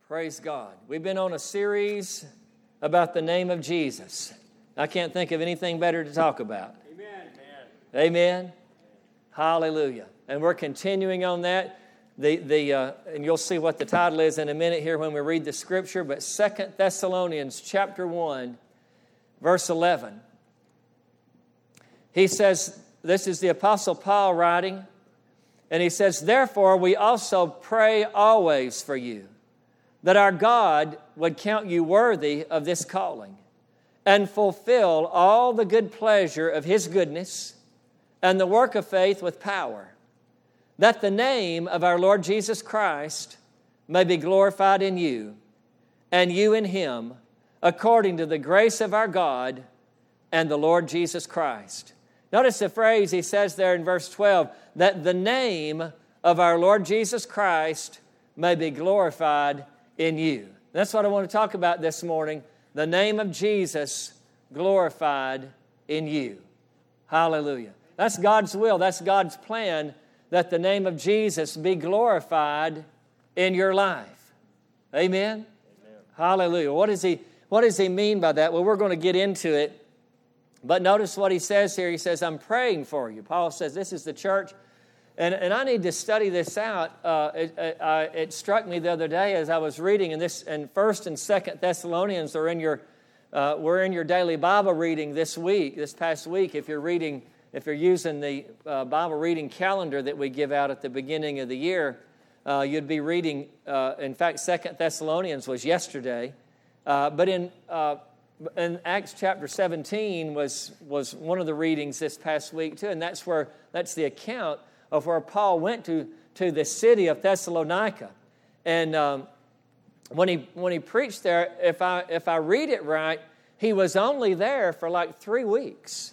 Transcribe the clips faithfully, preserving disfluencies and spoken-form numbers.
Praise God. We've been on a series about the name of Jesus. I can't think of anything better to talk about. Amen. Amen. Hallelujah. And we're continuing on that. The the uh, and you'll see what the title is in a minute here when we read the scripture. But Second Thessalonians chapter one, verse eleven. He says, this is the Apostle Paul writing, and he says, "Therefore we also pray always for you, that our God would count you worthy of this calling, and fulfill all the good pleasure of His goodness and the work of faith with power, that the name of our Lord Jesus Christ may be glorified in you, and you in Him, according to the grace of our God and the Lord Jesus Christ." Notice the phrase he says there in verse twelve, that the name of our Lord Jesus Christ may be glorified in you. That's what I want to talk about this morning. The name of Jesus glorified in you. Hallelujah. That's God's will. That's God's plan, that the name of Jesus be glorified in your life. Amen? Amen. Hallelujah. What does he, what does he mean by that? Well, we're going to get into it. But notice what he says here. He says, I'm praying for you. Paul says, this is the church. And, and I need to study this out. Uh, it, it, uh, it struck me the other day as I was reading, and this, and First and Second Thessalonians are in your, uh, we're in your daily Bible reading this week, this past week. If you're reading, if you're using the uh, Bible reading calendar that we give out at the beginning of the year, uh, you'd be reading. Uh, in fact, Second Thessalonians was yesterday, uh, but in uh, in Acts chapter seventeen was was one of the readings this past week too, and that's where that's the account of where Paul went to, to the city of Thessalonica. And um, when he when he preached there, if I if I read it right, he was only there for like three weeks.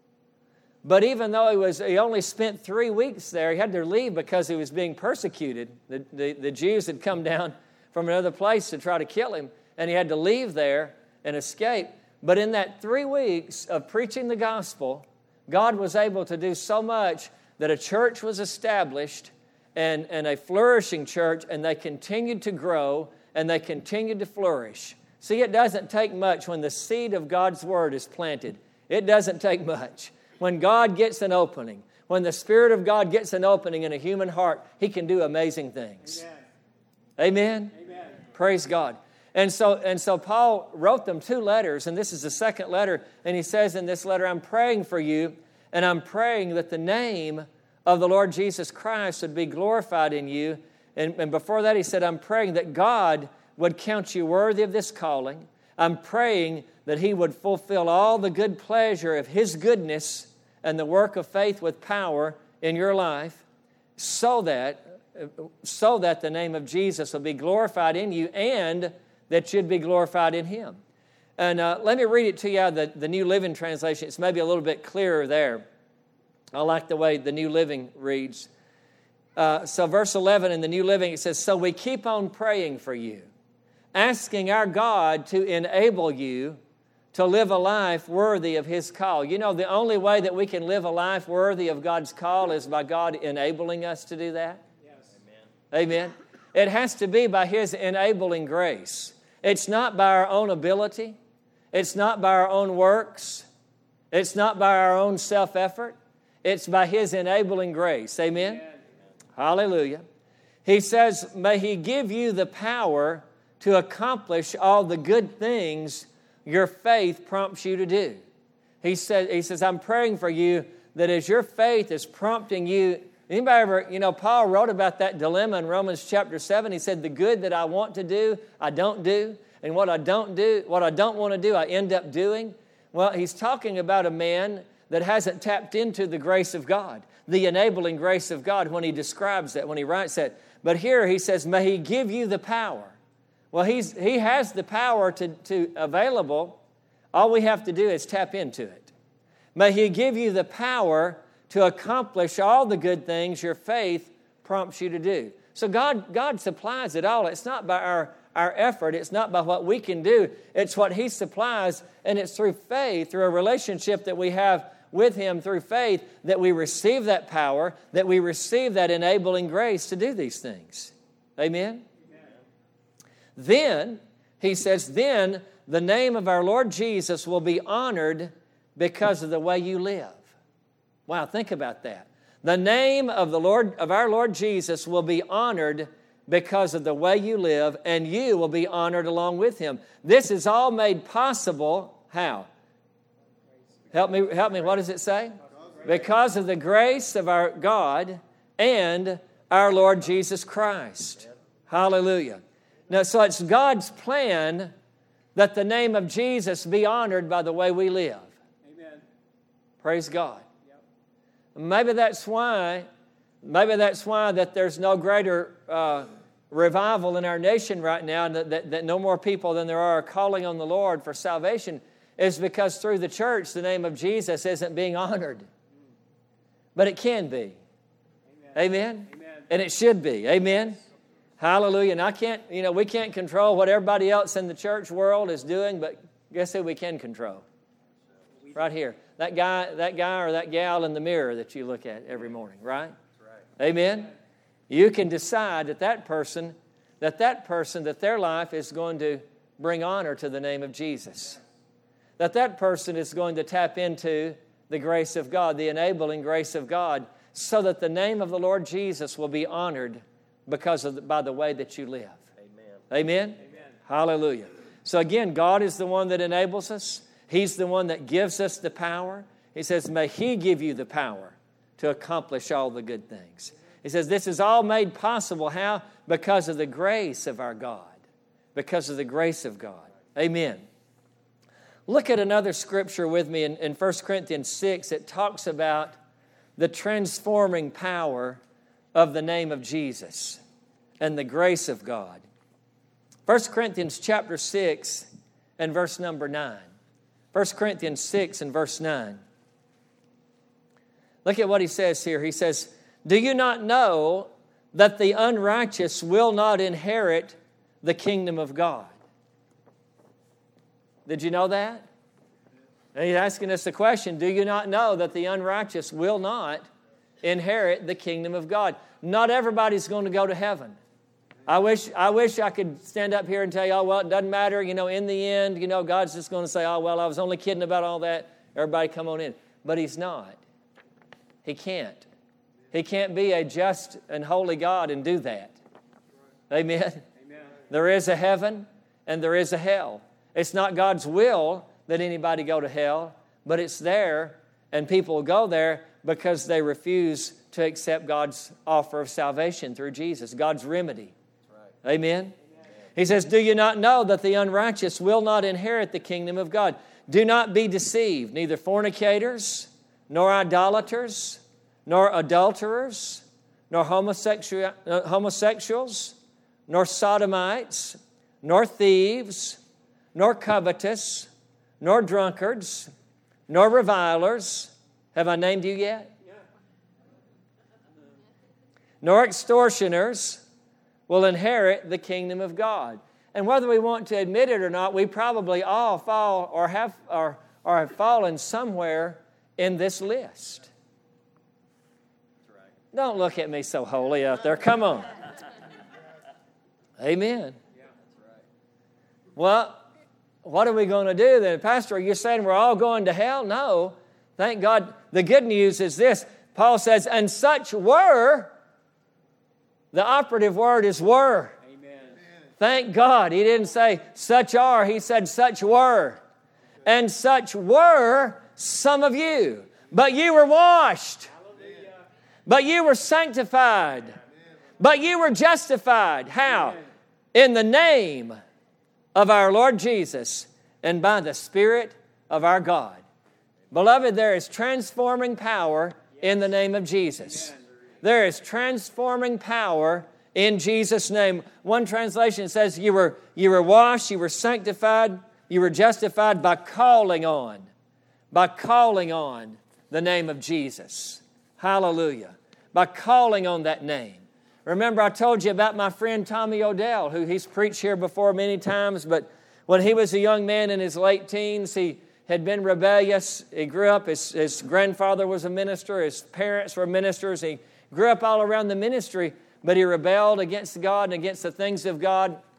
But even though he was he only spent three weeks there, he had to leave because he was being persecuted. The, the, the Jews had come down from another place to try to kill him, and he had to leave there and escape. But in that three weeks of preaching the gospel, God was able to do so much that a church was established, and, and a flourishing church, and they continued to grow, and they continued to flourish. See, it doesn't take much when the seed of God's Word is planted. It doesn't take much. When God gets an opening, when the Spirit of God gets an opening in a human heart, He can do amazing things. Amen? Amen? Amen. Praise God. And so, and so Paul wrote them two letters, and this is the second letter, and he says in this letter, I'm praying for you, and I'm praying that the name of the Lord Jesus Christ would be glorified in you. And, and before that, he said, I'm praying that God would count you worthy of this calling. I'm praying that He would fulfill all the good pleasure of His goodness and the work of faith with power in your life, so that, so that the name of Jesus will be glorified in you, and that you'd be glorified in Him. And uh, let me read it to you out of the, the New Living Translation. It's maybe a little bit clearer there. I like the way the New Living reads. Uh, so verse eleven in the New Living, it says, so we keep on praying for you, asking our God to enable you to live a life worthy of His call. You know, the only way that we can live a life worthy of God's call is by God enabling us to do that. Yes. Amen. Amen. It has to be by His enabling grace. It's not by our own ability. It's not by our own works. It's not by our own self-effort. It's by His enabling grace. Amen? Amen? Hallelujah. He says, may He give you the power to accomplish all the good things your faith prompts you to do. He said, he says, I'm praying for you that as your faith is prompting you. Anybody ever, you know, Paul wrote about that dilemma in Romans chapter seven. He said, the good that I want to do, I don't do. And what I don't do, what I don't want to do, I end up doing. Well, he's talking about a man that hasn't tapped into the grace of God, the enabling grace of God when he describes that, when he writes that. But here he says, may He give you the power. Well, he's, he has the power to, to available. All we have to do is tap into it. May He give you the power to accomplish all the good things your faith prompts you to do. So God, God supplies it all. It's not by our, our effort. It's not by what we can do. It's what He supplies, and it's through faith, through a relationship that we have with Him through faith, that we receive that power, that we receive that enabling grace to do these things. Amen? Amen. Then, he says, then the name of our Lord Jesus will be honored because of the way you live. Wow, think about that. The name of the Lord of our Lord Jesus will be honored because of the way you live, and you will be honored along with him. This is all made possible, how? Help me, help me, what does it say? Because of the grace of our God and our Lord Jesus Christ. Hallelujah. Now, so it's God's plan that the name of Jesus be honored by the way we live. Amen. Praise God. Yep. Maybe that's why, maybe that's why that there's no greater uh, revival in our nation right now, that, that, that no more people than there are calling on the Lord for salvation, is because through the church the name of Jesus isn't being honored. But it can be. Amen. Amen? Amen. And it should be. Amen? Hallelujah. And I can't, you know, we can't control what everybody else in the church world is doing, but guess who we can control? Right here. That guy, that guy or that gal in the mirror that you look at every morning, right? Right. Amen? You can decide that that person, that that person, that their life is going to bring honor to the name of Jesus. That that person is going to tap into the grace of God, the enabling grace of God, so that the name of the Lord Jesus will be honored because of the, by the way that you live. Amen. Amen? Amen. Hallelujah. So again, God is the one that enables us. He's the one that gives us the power. He says, may He give you the power to accomplish all the good things. He says, this is all made possible. How? Because of the grace of our God. Because of the grace of God. Amen. Look at another scripture with me in, in First Corinthians six. It talks about the transforming power of the name of Jesus and the grace of God. First Corinthians chapter six and verse number nine. First Corinthians six and verse nine. Look at what he says here. He says, do you not know that the unrighteous will not inherit the kingdom of God? Did you know that? And he's asking us the question, do you not know that the unrighteous will not inherit the kingdom of God? Not everybody's going to go to heaven. I wish I wish I could stand up here and tell you, oh, well, it doesn't matter. You know, in the end, you know, God's just going to say, oh, well, I was only kidding about all that. Everybody come on in. But He's not. He can't. He can't be a just and holy God and do that. Amen? Amen. There is a heaven and there is a hell. It's not God's will that anybody go to hell, but it's there, and people go there because they refuse to accept God's offer of salvation through Jesus, God's remedy. Right. Amen? Amen? He says, do you not know that the unrighteous will not inherit the kingdom of God? Do not be deceived, neither fornicators, nor idolaters, nor adulterers, nor homosexual, uh, homosexuals, nor sodomites, nor thieves, nor covetous, nor drunkards, nor revilers. Have I named you yet? Yeah. Nor extortioners will inherit the kingdom of God. And whether we want to admit it or not, we probably all fall or have or, or have fallen somewhere in this list. That's right. Don't look at me so holy out there. Come on. Amen. Yeah, that's right. Well, what are we going to do then? Pastor, are you saying we're all going to hell? No. Thank God. The good news is this. Paul says, and such were, the operative word is were. Amen. Thank God. He didn't say such are. He said such were. And such were some of you. But you were washed. Hallelujah. But you were sanctified. Amen. But you were justified. How? Amen. In the name of our Lord Jesus and by the Spirit of our God. Beloved, there is transforming power in the name of Jesus. There is transforming power in Jesus' name. One translation says you were, you were washed, you were sanctified, you were justified by calling on, by calling on the name of Jesus. Hallelujah. By calling on that name. Remember, I told you about my friend Tommy Odell, who he's preached here before many times, but when he was a young man in his late teens, he had been rebellious. He grew up, his, his grandfather was a minister, his parents were ministers. He grew up all around the ministry, but he rebelled against God and against the things of God.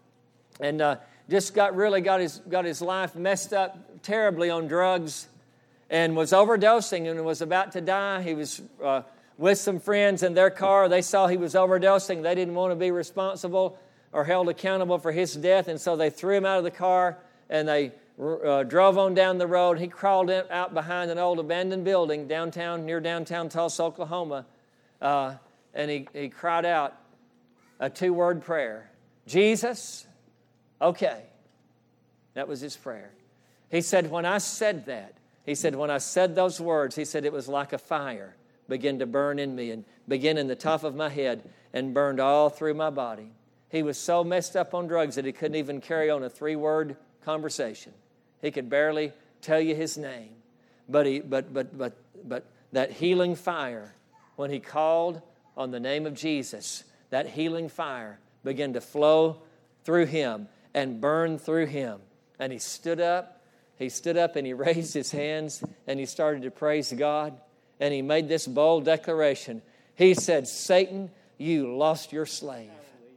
and uh, just got really got his got his life messed up terribly on drugs, and was overdosing and was about to die. He was uh, with some friends in their car. They saw he was overdosing. They didn't want to be responsible or held accountable for his death, and so they threw him out of the car, and they uh, drove on down the road. He crawled in, out behind an old abandoned building downtown, near downtown Tulsa, Oklahoma, uh, and he, he cried out a two-word prayer, Jesus, okay. That was his prayer. He said, when I said that, he said, when I said those words, he said it was like a fire began to burn in me and began in the top of my head and burned all through my body. He was so messed up on drugs that he couldn't even carry on a three-word conversation. He could barely tell you his name. But he, but but but but that healing fire, when he called on the name of Jesus, that healing fire began to flow through him and burn through him. And he stood up, he stood up and he raised his hands and he started to praise God. And he made this bold declaration. He said, Satan, you lost your slave.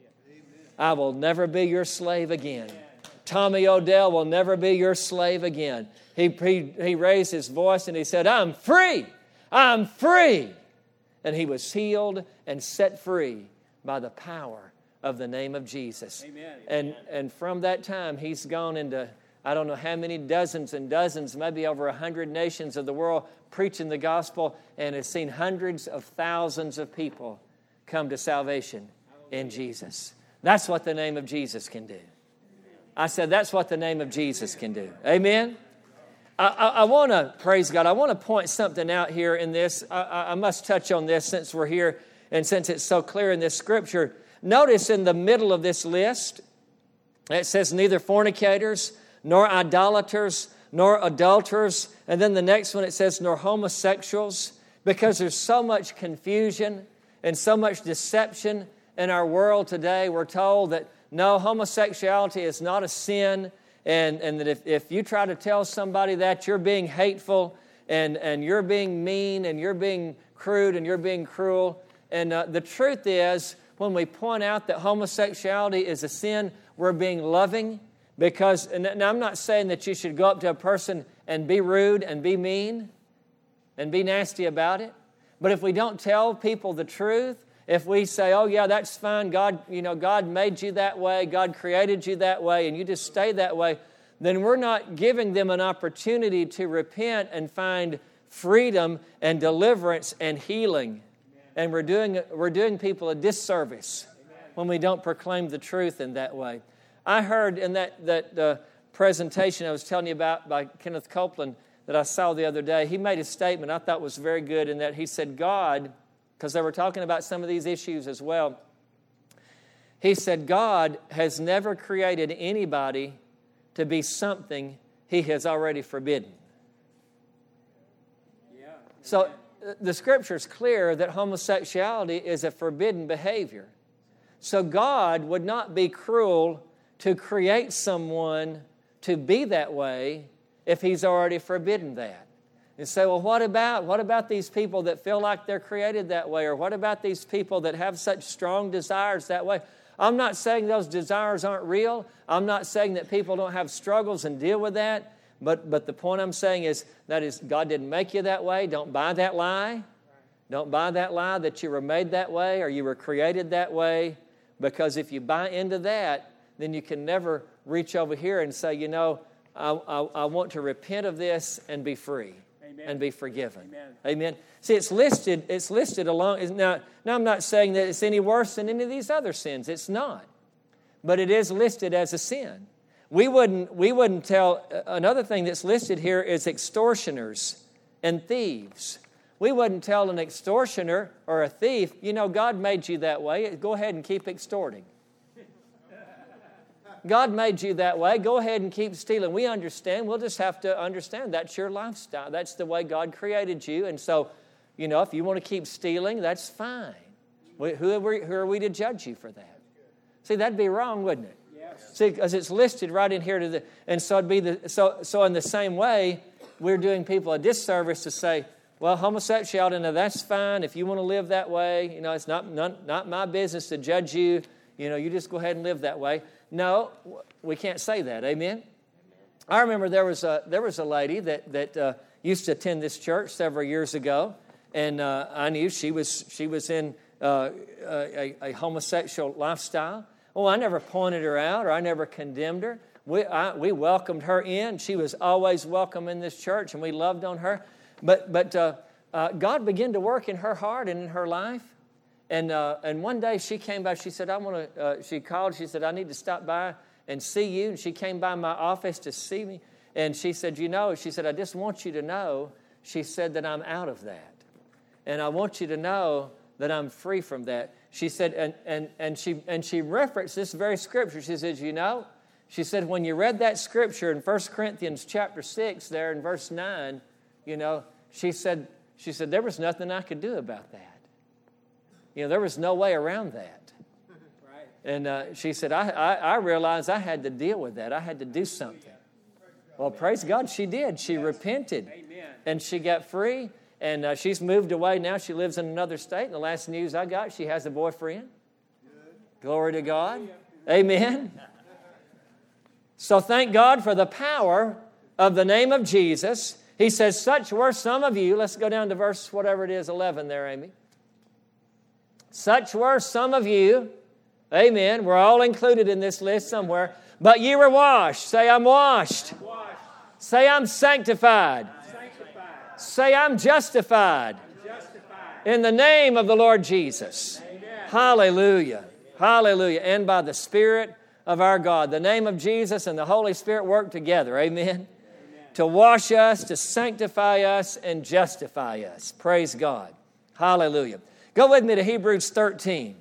I will never be your slave again. Tommy Odell will never be your slave again. He, he, he raised his voice and he said, I'm free. I'm free. And he was healed and set free by the power of the name of Jesus. Amen. And, and from that time, he's gone into, I don't know how many dozens and dozens, maybe over a hundred nations of the world preaching the gospel, and has seen hundreds of thousands of people come to salvation in Jesus. That's what the name of Jesus can do. I said, that's what the name of Jesus can do. Amen? I, I, I want to, praise God, I want to point something out here in this. I, I must touch on this since we're here and since it's so clear in this scripture. Notice in the middle of this list, it says neither fornicators, nor idolaters, nor adulterers. And then the next one it says nor homosexuals, because there's so much confusion and so much deception in our world today. We're told that no, homosexuality is not a sin, and, and that if, if you try to tell somebody that, you're being hateful, and, and you're being mean, and you're being crude, and you're being cruel. And uh, the truth is, when we point out that homosexuality is a sin, we're being loving, because, and now I'm not saying that you should go up to a person and be rude and be mean and be nasty about it, but if we don't tell people the truth, if we say, oh, yeah, that's fine, God, you know, God made you that way, God created you that way, and you just stay that way, then we're not giving them an opportunity to repent and find freedom and deliverance and healing. And we're doing, we're doing people a disservice when we don't proclaim the truth in that way. I heard in that, that uh, presentation I was telling you about by Kenneth Copeland that I saw the other day, he made a statement I thought was very good in that he said, God, because they were talking about some of these issues as well. He said, God has never created anybody to be something He has already forbidden. Yeah. So the Scripture is clear that homosexuality is a forbidden behavior. So God would not be cruel to create someone to be that way if He's already forbidden that. And say, well, what about, what about these people that feel like they're created that way? Or what about these people that have such strong desires that way? I'm not saying those desires aren't real. I'm not saying that people don't have struggles and deal with that. But, but the point I'm saying is that is God didn't make you that way. Don't buy that lie. Don't buy that lie that you were made that way or you were created that way. Because if you buy into that, then you can never reach over here and say, you know, I, I, I want to repent of this and be free. And be forgiven. Amen. Amen. See, it's listed. It's listed along. Now, now, I'm not saying that it's any worse than any of these other sins. It's not, but it is listed as a sin. We wouldn't. We wouldn't tell. Another thing that's listed here is extortioners and thieves. We wouldn't tell an extortioner or a thief, you know, God made you that way. Go ahead and keep extorting. God made you that way. Go ahead and keep stealing. We understand. We'll just have to understand that's your lifestyle. That's the way God created you. And so, you know, if you want to keep stealing, that's fine. We, who, are we, who are we to judge you for that? See, that'd be wrong, wouldn't it? Yes. See, because it's listed right in here. To the, and so it'd be the so so in the same way, we're doing people a disservice to say, well, homosexuality, no, that's fine. If you want to live that way, you know, it's not not, not my business to judge you. You know, you just go ahead and live that way. No, we can't say that. Amen? I remember there was a, there was a lady that, that uh, used to attend this church several years ago, and uh, I knew she was, she was in uh, a, a homosexual lifestyle. Oh, I never pointed her out or I never condemned her. We, I, we welcomed her in. She was always welcome in this church, and we loved on her. But, but uh, uh, God began to work in her heart and in her life. And uh, and one day she came by. She said, "I want to." Uh, she called. She said, "I need to stop by and see you." And she came by my office to see me. And she said, "You know," she said, "I just want you to know," she said, "that I'm out of that, and I want you to know that I'm free from that." She said, and and and she and she referenced this very scripture. She says, "You know," she said, "when you read that scripture in First Corinthians chapter six, there in verse nine, you know," she said, she said, "there was nothing I could do about that. You know, there was no way around that." Right. And uh, she said, I, I, I realized I had to deal with that. I had to do something. Well, praise God, she did. She yes. repented. Amen. And she got free. And uh, she's moved away now. She lives in another state. And the last news I got, she has a boyfriend. Good. Glory to God. Amen. So thank God for the power of the name of Jesus. He says, such were some of you. Let's go down to verse whatever it is, eleven there, Amy. Such were some of you, amen, we're all included in this list somewhere, but you were washed. Say, I'm washed. I'm washed. Say, I'm sanctified. I'm sanctified. Say, I'm justified. I'm justified. In the name of the Lord Jesus. Amen. Hallelujah. Hallelujah. And by the Spirit of our God. The name of Jesus and the Holy Spirit work together, amen, amen, to wash us, to sanctify us, and justify us. Praise God. Hallelujah. Go with me to Hebrews thirteen.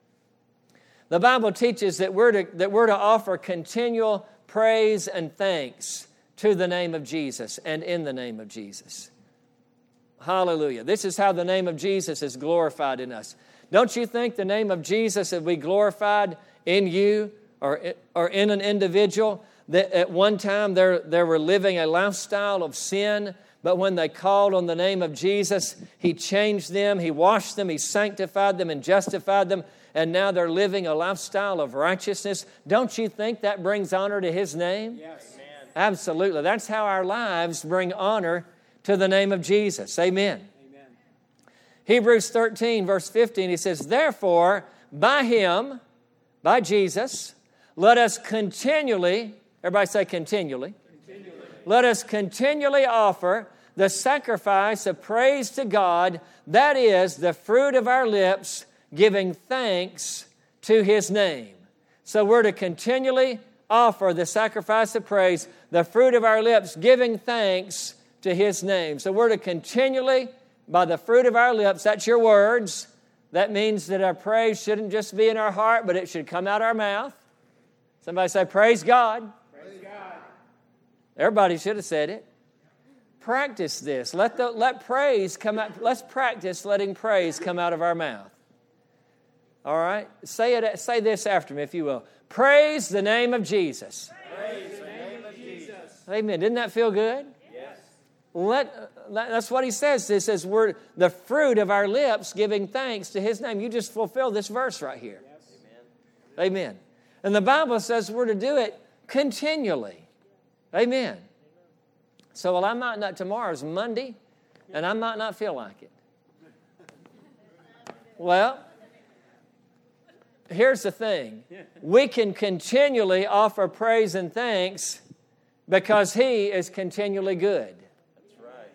The Bible teaches that we're to, that we're to offer continual praise and thanks to the name of Jesus and in the name of Jesus. Hallelujah. This is how the name of Jesus is glorified in us. Don't you think the name of Jesus will be glorified in you or, or in an individual that at one time they they were living a lifestyle of sin, but when they called on the name of Jesus, He changed them, He washed them, He sanctified them and justified them, and now they're living a lifestyle of righteousness. Don't you think that brings honor to His name? Yes. Amen. Absolutely. That's how our lives bring honor to the name of Jesus. Amen. Amen. Hebrews thirteen, verse fifteen, he says, therefore, by Him, by Jesus, let us continually, everybody say continually, continually. Let us continually offer the sacrifice of praise to God, that is the fruit of our lips, giving thanks to His name. So we're to continually offer the sacrifice of praise, the fruit of our lips, giving thanks to His name. So we're to continually, by the fruit of our lips, that's your words. That means that our praise shouldn't just be in our heart, but it should come out our mouth. Somebody say, praise God. Praise God. Everybody should have said it. Practice this. Let the let praise come out. Let's practice letting praise come out of our mouth. All right? Say it. Say this after me, if you will. Praise the name of Jesus. Praise the name of Jesus. Amen. Didn't that feel good? Yes. Let. That's what he says. He says we're the fruit of our lips, giving thanks to His name. You just fulfill this verse right here. Yes. Amen. Amen. And the Bible says we're to do it continually. Amen. So, well, I might not, tomorrow's Monday, and I might not feel like it. Well, here's the thing. We can continually offer praise and thanks because He is continually good. That's right.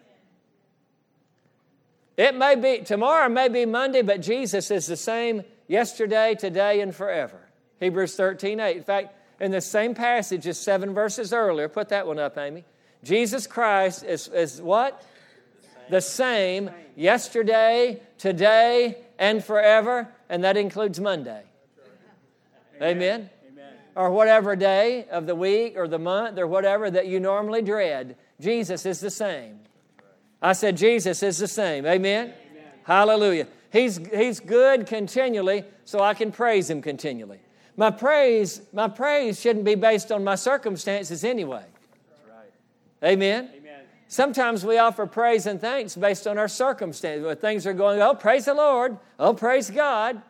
It may be, tomorrow may be Monday, but Jesus is the same yesterday, today, and forever. Hebrews thirteen eight. In fact, in the same passage as seven verses earlier, put that one up, Amy. Jesus Christ is, is what? The same. the same yesterday, today, and forever, and that includes Monday. Right. Amen? Amen? Or whatever day of the week or the month or whatever that you normally dread, Jesus is the same. I said Jesus is the same. Amen? Amen. Hallelujah. He's, he's good continually, so I can praise Him continually. My praise, my praise shouldn't be based on my circumstances anyway. Amen? Amen. Sometimes we offer praise and thanks based on our circumstances. When things are going, oh, praise the Lord. Oh, praise God.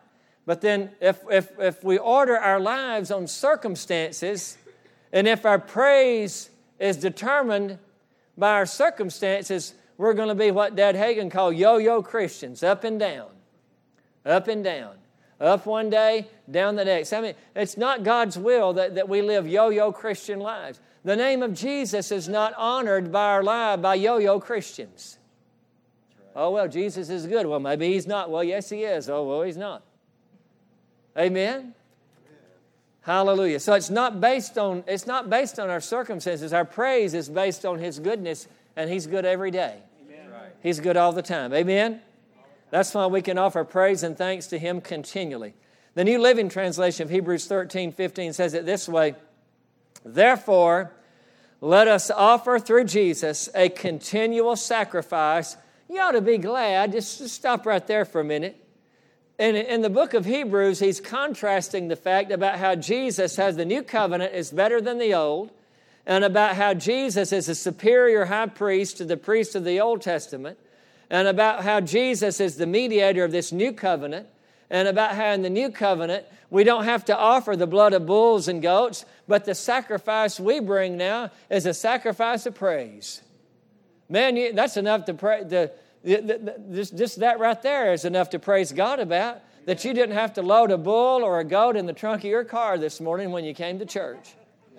But then if, if, if we order our lives on circumstances, and if our praise is determined by our circumstances, we're going to be what Dad Hagin called yo-yo Christians, up and down, up and down, up one day, down the next. I mean, it's not God's will that, that we live yo-yo Christian lives. The name of Jesus is not honored by our life by yo-yo Christians. Oh, well, Jesus is good. Well, maybe He's not. Well, yes, He is. Oh, well, He's not. Amen? Amen. Hallelujah. So it's not based on it's not based on our circumstances. Our praise is based on His goodness, and He's good every day. Amen. Right. He's good all the time. Amen? That's why we can offer praise and thanks to Him continually. The New Living Translation of Hebrews thirteen fifteen says it this way: Therefore, let us offer through Jesus a continual sacrifice. You ought to be glad. Just, just stop right there for a minute. In, in the book of Hebrews, he's contrasting the fact about how Jesus has the new covenant is better than the old, and about how Jesus is a superior high priest to the priest of the Old Testament, and about how Jesus is the mediator of this new covenant, and about how in the new covenant we don't have to offer the blood of bulls and goats, but the sacrifice we bring now is a sacrifice of praise. Man, you, that's enough to pray. The, the, the, just, just that right there is enough to praise God about, that you didn't have to load a bull or a goat in the trunk of your car this morning when you came to church.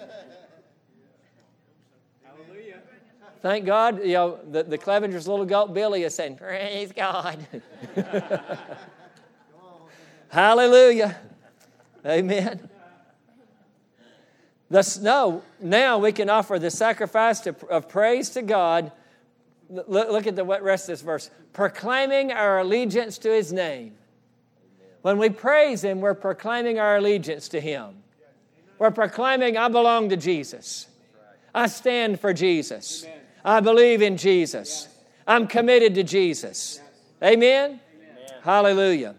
Hallelujah. Thank God, you know, the, the Clevenger's little goat Billy is saying, praise God. Hallelujah. Amen. Thus, no, now we can offer the sacrifice to, of praise to God. Look, look at the rest of this verse. Proclaiming our allegiance to His name. When we praise Him, we're proclaiming our allegiance to Him. We're proclaiming, I belong to Jesus. I stand for Jesus. I believe in Jesus. I'm committed to Jesus. Amen? Hallelujah.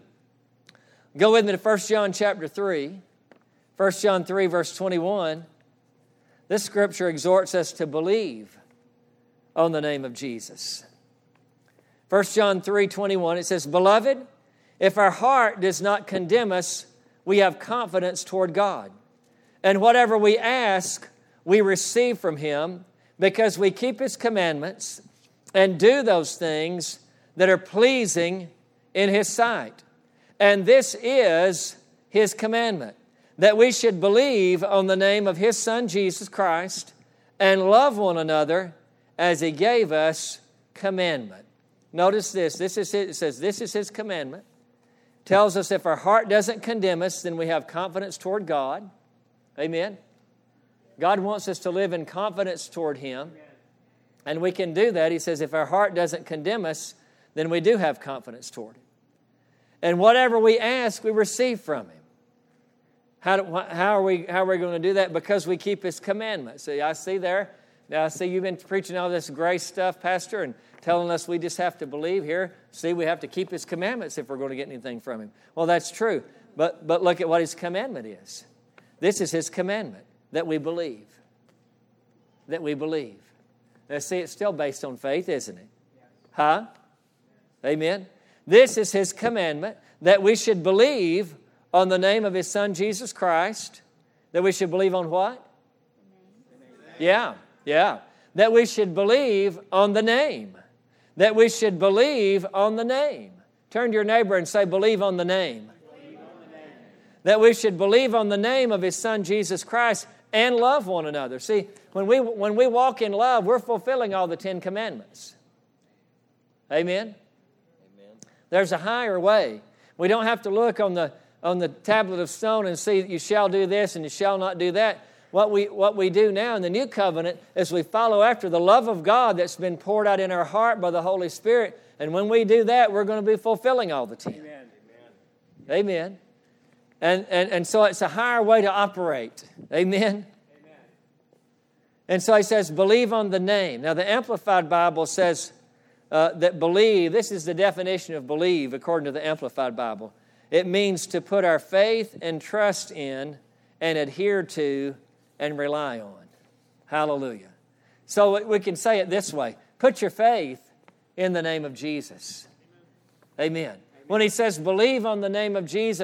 Go with me to First John chapter three. First John three, verse twenty-one. This scripture exhorts us to believe on the name of Jesus. First John three, twenty-one, it says, Beloved, if our heart does not condemn us, we have confidence toward God. And whatever we ask, we receive from Him, because we keep His commandments and do those things that are pleasing in His sight. And this is His commandment, that we should believe on the name of His Son, Jesus Christ, and love one another as He gave us commandment. Notice this. This is his, it says this is His commandment. Tells us if our heart doesn't condemn us, then we have confidence toward God. Amen. God wants us to live in confidence toward Him. And we can do that. He says if our heart doesn't condemn us, then we do have confidence toward Him. And whatever we ask, we receive from Him. How, do, how, are we, how are we going to do that? Because we keep His commandments. See, I see there. Now, I see you've been preaching all this grace stuff, Pastor, and telling us we just have to believe here. See, we have to keep His commandments if we're going to get anything from Him. Well, that's true. But, but look at what His commandment is. This is His commandment, that we believe. That we believe. Now, see, it's still based on faith, isn't it? Huh? Amen? This is His commandment, that we should believe on the name of His Son, Jesus Christ. That we should believe on what? Yeah, yeah. That we should believe on the name. That we should believe on the name. Turn to your neighbor and say, believe on the name. Believe on the name. That we should believe on the name of His Son, Jesus Christ, and love one another. See, when we, when we walk in love, we're fulfilling all the Ten Commandments. Amen? There's a higher way. We don't have to look on the on the tablet of stone and see that you shall do this and you shall not do that. What we what we do now in the new covenant is we follow after the love of God that's been poured out in our heart by the Holy Spirit. And when we do that, we're going to be fulfilling all the ten. Amen. Amen. And, and, and so it's a higher way to operate. Amen. Amen. And so he says, believe on the name. Now the Amplified Bible says, Uh, that believe, this is the definition of believe according to the Amplified Bible. It means to put our faith and trust in and adhere to and rely on. Hallelujah. So we can say it this way. Put your faith in the name of Jesus. Amen. Amen. When he says believe on the name of Jesus,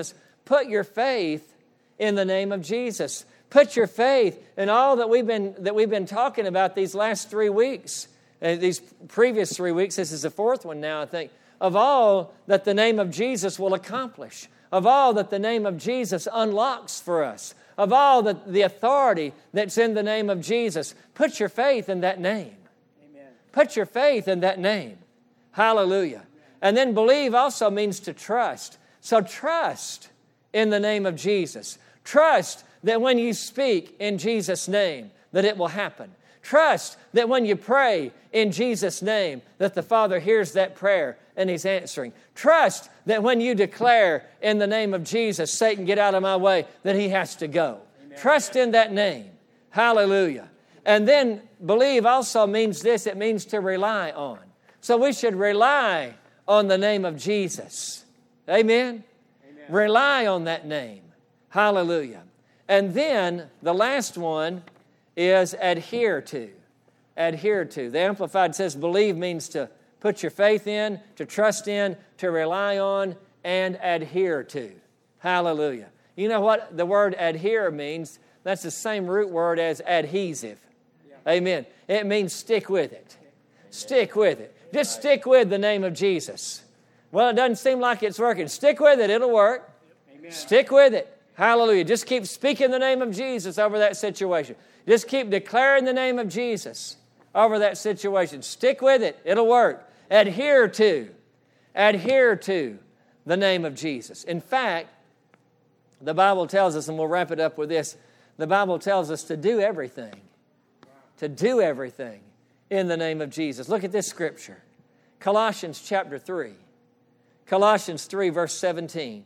put your faith in the name of Jesus. Put your faith in all that we've been that we've been talking about these last three weeks. Uh, these previous three weeks, this is the fourth one now, I think, of all that the name of Jesus will accomplish, of all that the name of Jesus unlocks for us, of all that the authority that's in the name of Jesus. Put your faith in that name. Amen. Put your faith in that name. Hallelujah. And then believe also means to trust. So trust in the name of Jesus. Trust that when you speak in Jesus' name, that it will happen. Trust that when you pray in Jesus' name, that the Father hears that prayer and He's answering. Trust that when you declare in the name of Jesus, Satan, get out of my way, that he has to go. Amen. Trust in that name. Hallelujah. And then believe also means this, it means to rely on. So we should rely on the name of Jesus. Amen? Amen. Rely on that name. Hallelujah. And then the last one is adhere to. Adhere to. The Amplified says believe means to put your faith in, to trust in, to rely on, and adhere to. Hallelujah. You know what the word adhere means? That's the same root word as adhesive. Yeah. Amen. It means stick with it. Stick with it. Just stick with the name of Jesus. Well, it doesn't seem like it's working. Stick with it. It'll work. Amen. Stick with it. Hallelujah. Just keep speaking the name of Jesus over that situation. Just keep declaring the name of Jesus over that situation. Stick with it. It'll work. Adhere to. Adhere to the name of Jesus. In fact, the Bible tells us, and we'll wrap it up with this, the Bible tells us to do everything. To do everything in the name of Jesus. Look at this scripture. Colossians chapter three. Colossians three, verse seventeen.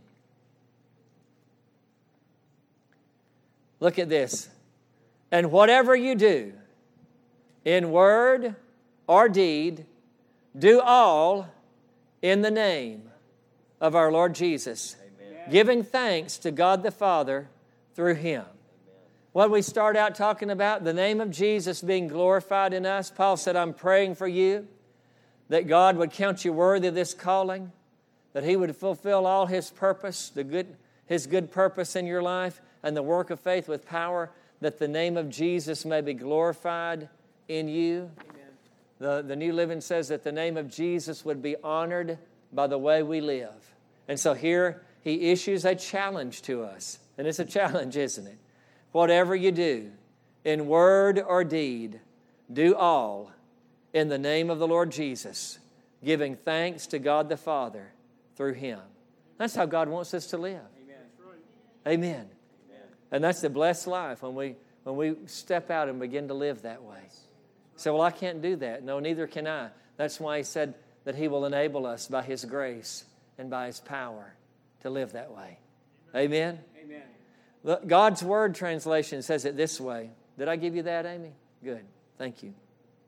Look at this. And whatever you do, in word or deed, do all in the name of our Lord Jesus, amen, giving thanks to God the Father through Him. Amen. What we start out talking about, the name of Jesus being glorified in us. Paul said, I'm praying for you that God would count you worthy of this calling, that He would fulfill all His purpose, the good, His good purpose in your life, and the work of faith with power, that the name of Jesus may be glorified in you. Amen. The, the New Living says that the name of Jesus would be honored by the way we live. And so here he issues a challenge to us. And it's a challenge, isn't it? Whatever you do, in word or deed, do all in the name of the Lord Jesus, giving thanks to God the Father through Him. That's how God wants us to live. Amen. Amen. And that's the blessed life when we when we step out and begin to live that way. So, well, I can't do that. No, neither can I. That's why He said that He will enable us by His grace and by His power to live that way. Amen? Amen. The, God's Word translation says it this way. Did I give you that, Amy? Good. Thank you.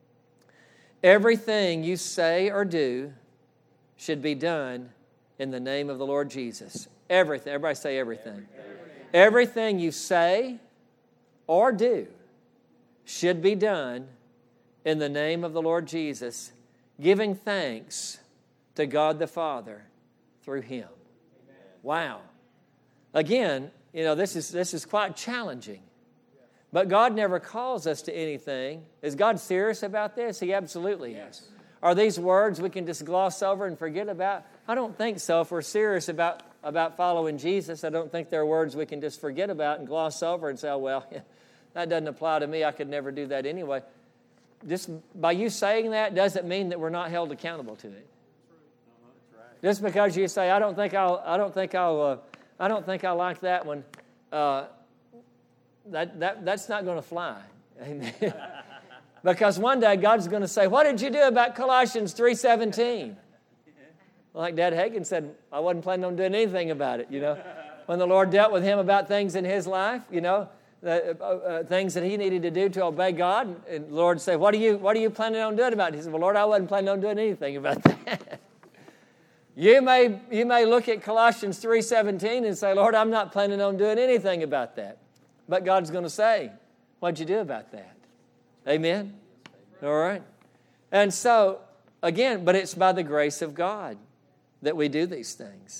Everything you say or do should be done in the name of the Lord Jesus. Everything. Everybody say everything. Everything. Everything you say or do should be done in the name of the Lord Jesus, giving thanks to God the Father through Him. Amen. Wow. Again, you know, this is this is quite challenging. But God never calls us to anything. Is God serious about this? He absolutely is. Yes. Are these words we can just gloss over and forget about? I don't think so. If we're serious about about following Jesus, I don't think there are words we can just forget about and gloss over and say, oh, well, that doesn't apply to me. I could never do that anyway. Just by you saying that doesn't mean that we're not held accountable to it. Just because you say, I don't think I'll, I don't think I'll, uh, I don't think I like that one, uh, that that that's not going to fly. Amen. Because one day God's going to say, what did you do about Colossians three seventeen? Like Dad Hagin said, I wasn't planning on doing anything about it, you know. When the Lord dealt with him about things in his life, you know, uh, uh, things that he needed to do to obey God, and the Lord said, what are you, what are you planning on doing about it? He said, well, Lord, I wasn't planning on doing anything about that. you may you may look at Colossians three seventeen and say, Lord, I'm not planning on doing anything about that. But God's going to say, what'd you do about that? Amen? All right? And so, again, but it's by the grace of God that we do these things. Amen.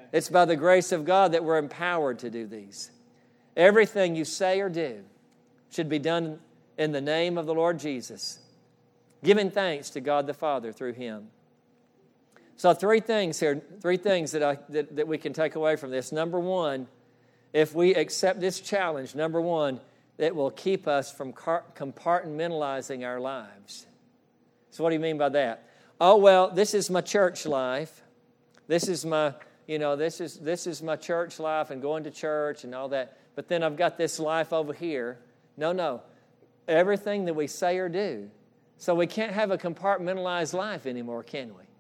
It's by the grace of God that we're empowered to do these. Everything you say or do should be done in the name of the Lord Jesus, giving thanks to God the Father through Him. So three things here, three things that, I, that, that we can take away from this. Number one, if we accept this challenge, number one, it will keep us from compartmentalizing our lives. So what do you mean by that? Oh, well, this is my church life. This is my, you know, this is this is my church life and going to church and all that. But then I've got this life over here. No, no. Everything that we say or do. So we can't have a compartmentalized life anymore, can we?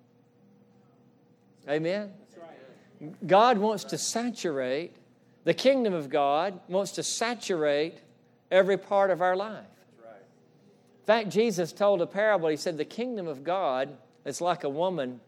Amen? That's right. God wants to saturate, the kingdom of God wants to saturate every part of our life. That's right. In fact, Jesus told a parable. He said the kingdom of God is like a woman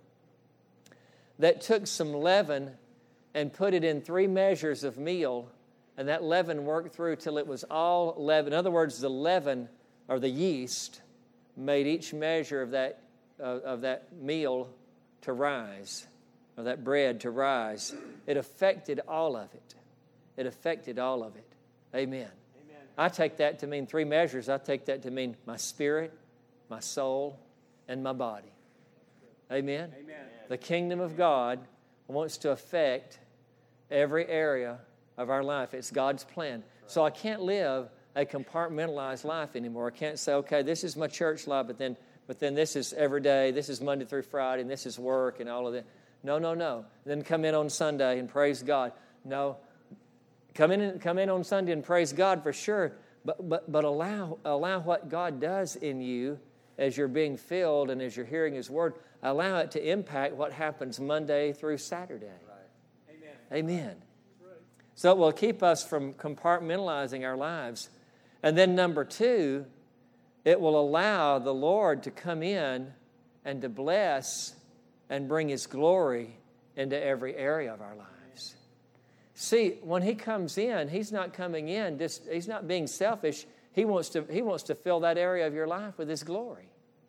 that took some leaven and put it in three measures of meal, and that leaven worked through till it was all leaven. In other words, the leaven or the yeast made each measure of that uh, of that meal to rise, or that bread to rise. It affected all of it. It affected all of it. Amen. Amen. I take that to mean three measures. I take that to mean my spirit, my soul, and my body. Amen. Amen. The kingdom of God wants to affect every area of our life. It's God's plan. So I can't live a compartmentalized life anymore. I can't say, okay, this is my church life, but then but then this is every day, this is Monday through Friday, and this is work and all of that. No, no, no. Then come in on Sunday and praise God. No. Come in come in on Sunday and praise God for sure, but but but allow allow what God does in you as you're being filled and as you're hearing His Word, allow it to impact what happens Monday through Saturday. Right. Amen. Amen. Right. So it will keep us from compartmentalizing our lives. And then number two, it will allow the Lord to come in and to bless and bring His glory into every area of our lives. See, when He comes in, He's not coming in, just, He's not being selfish. He wants to, He wants to fill that area of your life with His glory.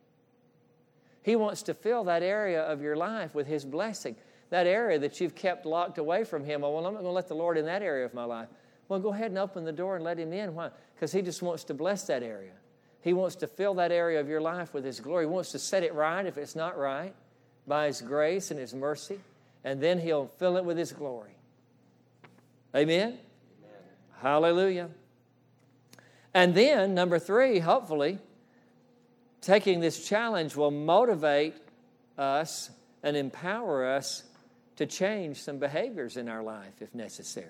He wants to fill that area of your life with His blessing. That area that you've kept locked away from Him. Oh, well, I'm not going to let the Lord in that area of my life. Well, go ahead and open the door and let Him in. Why? Because He just wants to bless that area. He wants to fill that area of your life with His glory. He wants to set it right if it's not right by His grace and His mercy. And then He'll fill it with His glory. Amen? Amen. Hallelujah. And then, number three, hopefully, taking this challenge will motivate us and empower us to change some behaviors in our life if necessary.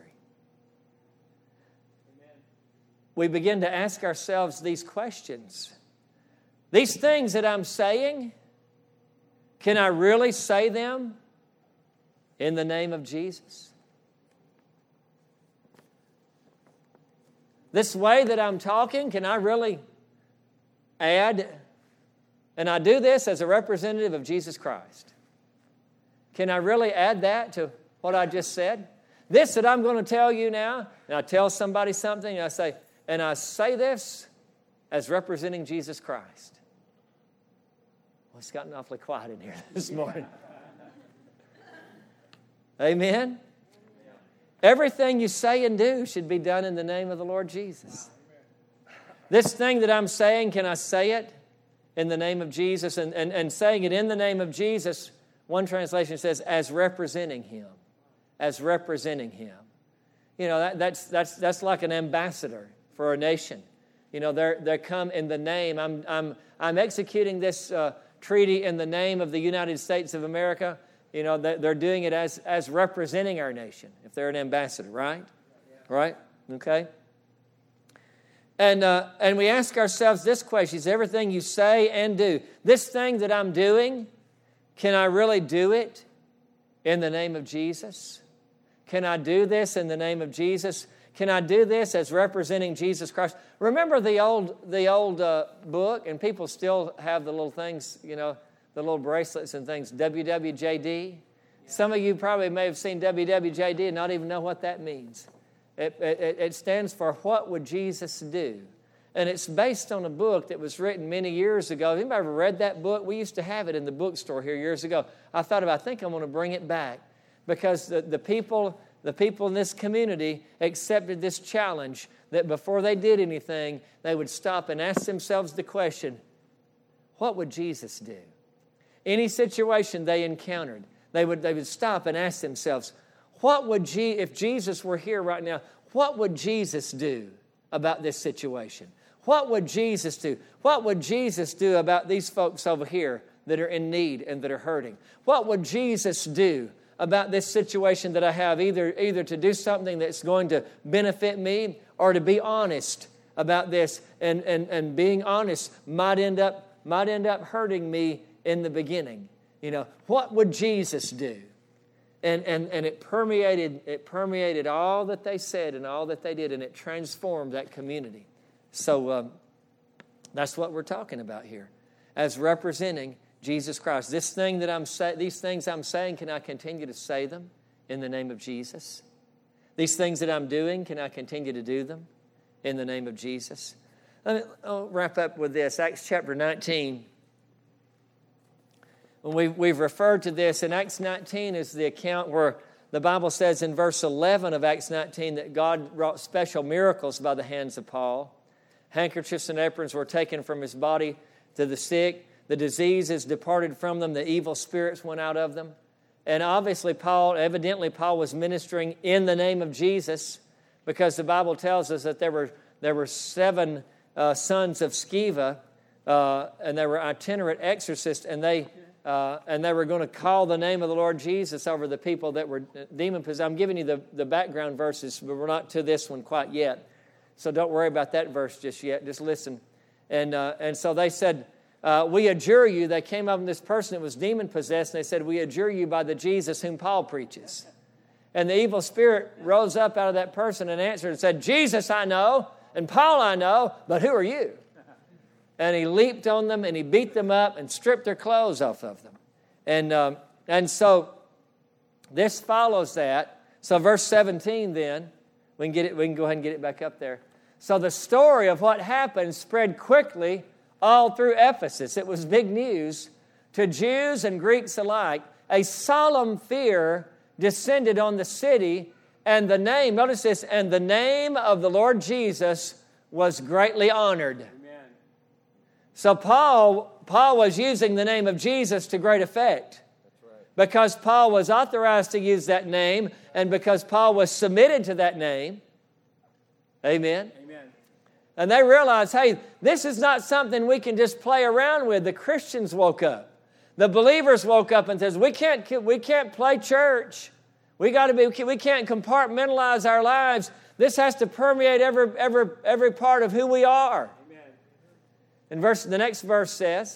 Amen. We begin to ask ourselves these questions. These things that I'm saying, can I really say them in the name of Jesus? This way that I'm talking, can I really add? And I do this as a representative of Jesus Christ. Can I really add that to what I just said? This that I'm going to tell you now, and I tell somebody something, and I say, and I say this as representing Jesus Christ. Well, it's gotten awfully quiet in here this morning. Amen? Everything you say and do should be done in the name of the Lord Jesus. This thing that I'm saying, can I say it in the name of Jesus? And, and, and saying it in the name of Jesus, one translation says, as representing Him. As representing Him. You know, that, that's, that's, that's like an ambassador for a nation. You know, they're, they come in the name. I'm, I'm, I'm executing this uh, treaty in the name of the United States of America. You know, they're doing it as, as representing our nation, if they're an ambassador, right? Yeah. Right? Okay. And uh, and we ask ourselves this question, is everything you say and do, this thing that I'm doing, can I really do it in the name of Jesus? Can I do this in the name of Jesus? Can I do this as representing Jesus Christ? Remember the old the old uh, book, and people still have the little things, you know, the little bracelets and things, W W J D. Some of you probably may have seen W W J D and not even know what that means. It, it, it stands for What Would Jesus Do? And it's based on a book that was written many years ago. Have anybody ever read that book? We used to have it in the bookstore here years ago. I thought about, I think I'm going to bring it back. because the, the people the people in this community accepted this challenge that before they did anything, they would stop and ask themselves the question, what would Jesus do? Any situation they encountered, they would, they would stop and ask themselves, what would Je- if Jesus were here right now, what would Jesus do about this situation? What would Jesus do? What would Jesus do about these folks over here that are in need and that are hurting? What would Jesus do about this situation that I have, either, either to do something that's going to benefit me or to be honest about this? And, and, and being honest might end up, might end up hurting me in the beginning. You know, what would Jesus do? And, and, and it permeated, it permeated all that they said and all that they did, and it transformed that community. So um, that's what we're talking about here, as representing Jesus Christ. This thing that I'm say, these things I'm saying, can I continue to say them in the name of Jesus? These things that I'm doing, can I continue to do them in the name of Jesus? Let me I'll wrap up with this. Acts chapter nineteen. We've, we've referred to this, and Acts nineteen is the account where the Bible says in verse eleven of Acts nineteen that God wrought special miracles by the hands of Paul. Handkerchiefs and aprons were taken from his body to the sick. The diseases departed from them. The evil spirits went out of them. And obviously Paul, evidently Paul was ministering in the name of Jesus, because the Bible tells us that there were, there were seven uh, sons of Sceva, uh, and they were itinerant exorcists, and they... Uh, and they were going to call the name of the Lord Jesus over the people that were demon-possessed. I'm giving you the, the background verses, but we're not to this one quite yet. So don't worry about that verse just yet. Just listen. And uh, and so they said, uh, we adjure you. They came up with this person that was demon-possessed, and they said, we adjure you by the Jesus whom Paul preaches. And the evil spirit rose up out of that person and answered and said, Jesus I know, and Paul I know, but who are you? And he leaped on them, and he beat them up and stripped their clothes off of them. And um, and so this follows that. So verse seventeen then, we can get it. We can go ahead and get it back up there. So the story of what happened spread quickly all through Ephesus. It was big news to Jews and Greeks alike. A solemn fear descended on the city, and the name, notice this, and the name of the Lord Jesus was greatly honored. So Paul, Paul was using the name of Jesus to great effect. That's right. Because Paul was authorized to use that name, and because Paul was submitted to that name. Amen. Amen. And they realized, hey, this is not something we can just play around with. The Christians woke up. The believers woke up and said, we can't, we can't play church. We got to be, we can't compartmentalize our lives. This has to permeate every, every, every part of who we are. And verse, the next verse says,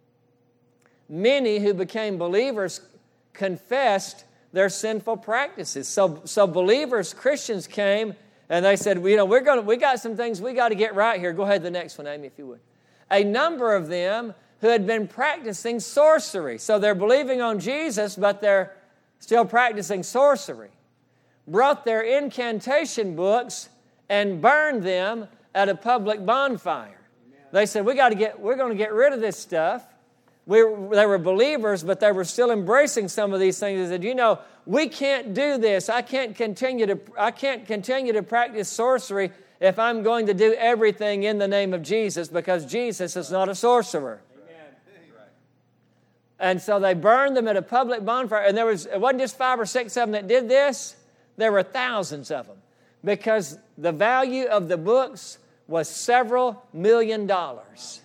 many who became believers confessed their sinful practices. So, so believers, Christians came, and they said, well, you know, we're going to, we got some things we got to get right here. Go ahead to the next one, Amy, if you would. A number of them who had been practicing sorcery. So they're believing on Jesus, but they're still practicing sorcery. Brought their incantation books and burned them at a public bonfire. They said, we got to get, we're going to get rid of this stuff. We, they were believers, but they were still embracing some of these things. They said, you know, we can't do this. I can't continue to, I can't continue to practice sorcery if I'm going to do everything in the name of Jesus, because Jesus is not a sorcerer. Amen. And so they burned them at a public bonfire. And there was, it wasn't just five or six of them that did this. There were thousands of them, because the value of the books was several million dollars.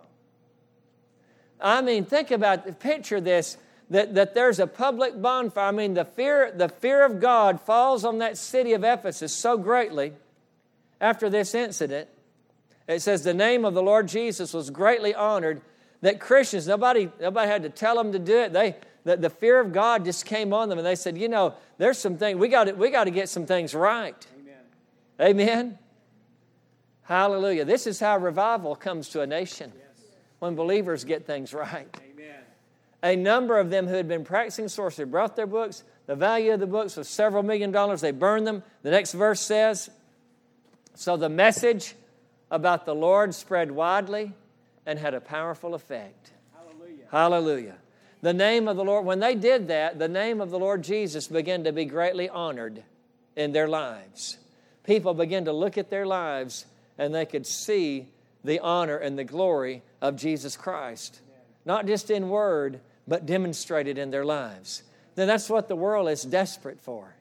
I mean, think about, picture this, that, that there's a public bonfire. I mean, the fear, the fear of God falls on that city of Ephesus so greatly after this incident. It says the name of the Lord Jesus was greatly honored, that Christians, nobody, nobody had to tell them to do it. They, the, the fear of God just came on them, and they said, you know, there's some things, we got to, we got to get some things right. Amen. Amen. Hallelujah. This is how revival comes to a nation. Yes. When believers get things right. Amen. A number of them who had been practicing sorcery brought their books. The value of the books was several million dollars. They burned them. The next verse says, so the message about the Lord spread widely and had a powerful effect. Hallelujah. Hallelujah. The name of the Lord, when they did that, the name of the Lord Jesus began to be greatly honored in their lives. People began to look at their lives and they could see the honor and the glory of Jesus Christ. Not just in word, but demonstrated in their lives. Then that's what the world is desperate for.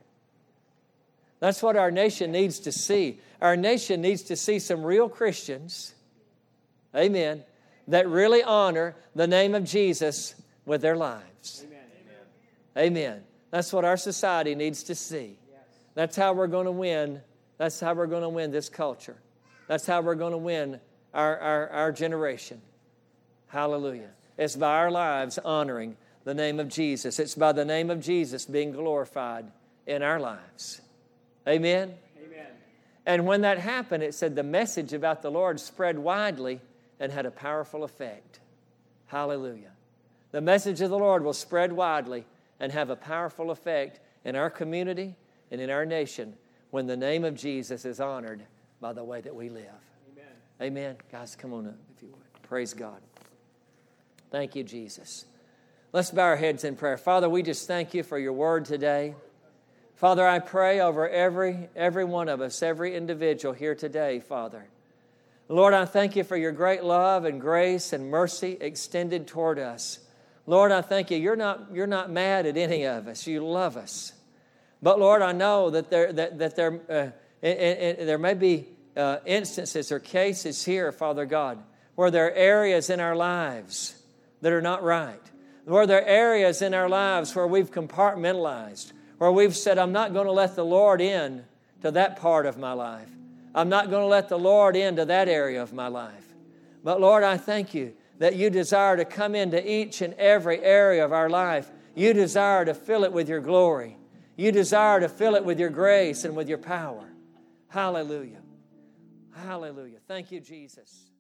That's what our nation needs to see. Our nation needs to see some real Christians, amen, that really honor the name of Jesus with their lives. Amen. Amen. That's what our society needs to see. That's how we're going to win. That's how we're going to win this culture. That's how we're going to win our, our, our generation. Hallelujah. It's by our lives honoring the name of Jesus. It's by the name of Jesus being glorified in our lives. Amen? Amen. And when that happened, it said the message about the Lord spread widely and had a powerful effect. Hallelujah. The message of the Lord will spread widely and have a powerful effect in our community and in our nation when the name of Jesus is honored by the way that we live. Amen. Amen. Guys, come on up if you would. Praise God. Thank you, Jesus. Let's bow our heads in prayer. Father, we just thank you for your word today. Father, I pray over every, every one of us, every individual here today, Father. Lord, I thank you for your great love and grace and mercy extended toward us. Lord, I thank you. You're not, you're not mad at any of us. You love us. But Lord, I know that there, that, that there, uh, and, and there may be uh, instances or cases here, Father God, where there are areas in our lives that are not right. Where there are areas in our lives where we've compartmentalized, where we've said, I'm not going to let the Lord in to that part of my life. I'm not going to let the Lord into that area of my life. But Lord, I thank you that you desire to come into each and every area of our life. You desire to fill it with your glory. You desire to fill it with your grace and with your power. Hallelujah. Hallelujah. Thank you, Jesus.